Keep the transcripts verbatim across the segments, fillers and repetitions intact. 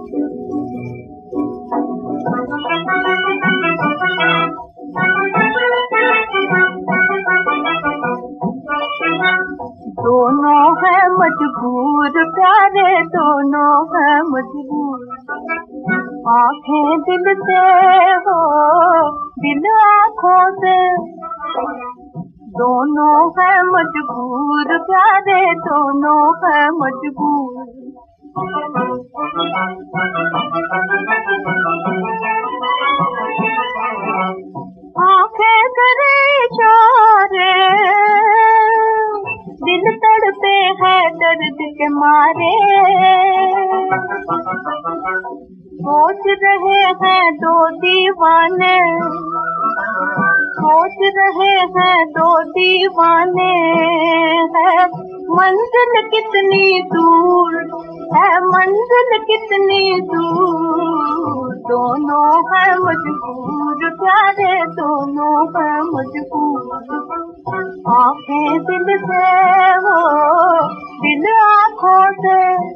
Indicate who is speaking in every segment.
Speaker 1: दोनों है मजबूर प्यारे, दोनों है मजबूर। आँखें दिल से हो, दिल आँखों से, दोनों है मजबूर प्यारे, दोनों है मजबूर। आँखें करे इशारे, दिल तड़पे है दर्द के मारे। सोच रहे हैं दो दीवाने, सोच रहे हैं दो दीवाने, है मंजिल कितनी दूर, है मंजिल कितनी दूर। दोनों है मजबूर प्यारे, दोनों है मजबूर। आँखें दिल से हो, दिल आँखों से,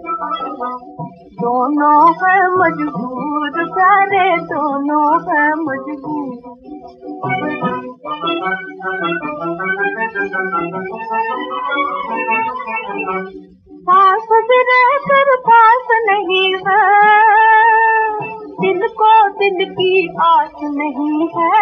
Speaker 1: दोनों है मजबूर प्यारे, दोनों है मजबूर। पास भी रहकर पास नहीं है, दिल को दिल की आस नहीं है।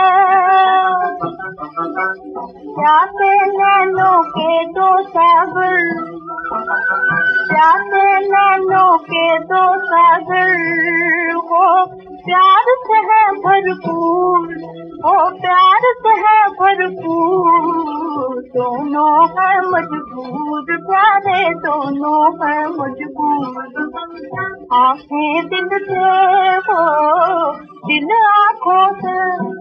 Speaker 1: प्यासे नैनों के दो सागर, प्यासे नैनों के दो सागर, वो प्यार से है भरपूर, वो प्यार से है भरपूर। दोनों है मजबूर प्यारे, दोनों है मजबूर। आँखें दिल से हो, दिल आँखों से,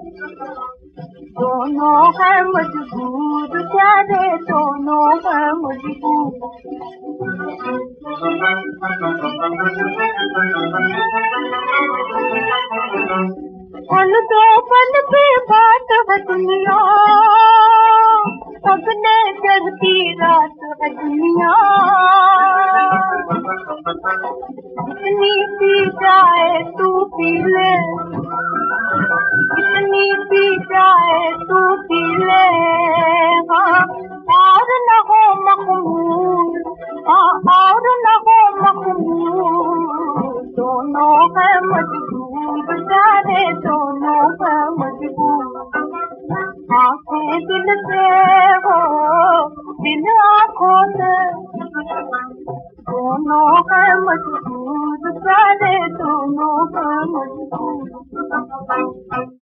Speaker 1: दोनों है मजबूर प्यारे, दोनों है मजबूर। पल दो पल की बात है दुनिया, अगले चढ़ती रात है दुनिया। इतनी पी जाए तू पी ले, इतनी पी जाए तू पी ले, हाँ और न हो मखमूर, हाँ और न हो मखमूर। दोनों है मजबूर प्यारे, दोनों है मजबूर। आँखें दिल से हो, दिल आँखों से, दोनों है मजबूर प्यारे, दोनों है मजबूर।